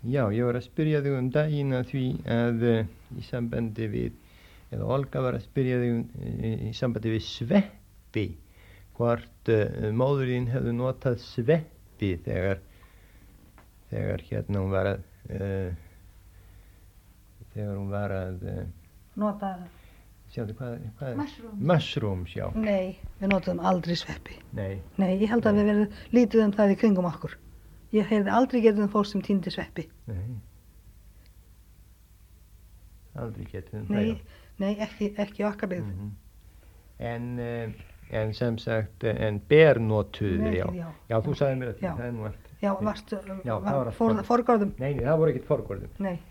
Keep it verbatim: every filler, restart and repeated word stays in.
Já, ég var að spyrja þig um daginn að því að uh, í sambandi við, eða Olga var að spyrja þig um, uh, í sambandi við sveppi, hvort uh, móðurinn hefði notað sveppi þegar, þegar hérna hún var að, uh, þegar hún var að, uh, Nota sjáðu hvað, hvað Mushrooms. Mushrooms, já. Nei, við notum aldrei sveppi. Nei. Nei, ég held að við verðum lítið um það í kringum okkur. Ég heyrði aldrei getið um fólk sem týndi sveppi. Nei. Aldrei getið um Nei, það, já. nei, ekki, ekki okkar byggð. Mhm. En, uh, en sem sagt, uh, en ber notuðu, Ber, já. já. Já, þú sagði mér að því, Já. það er nú allt. Já, varstu, Já, það var að for, for- forgörðum? Nei, nei, það voru ekkert forgörðum. Nei.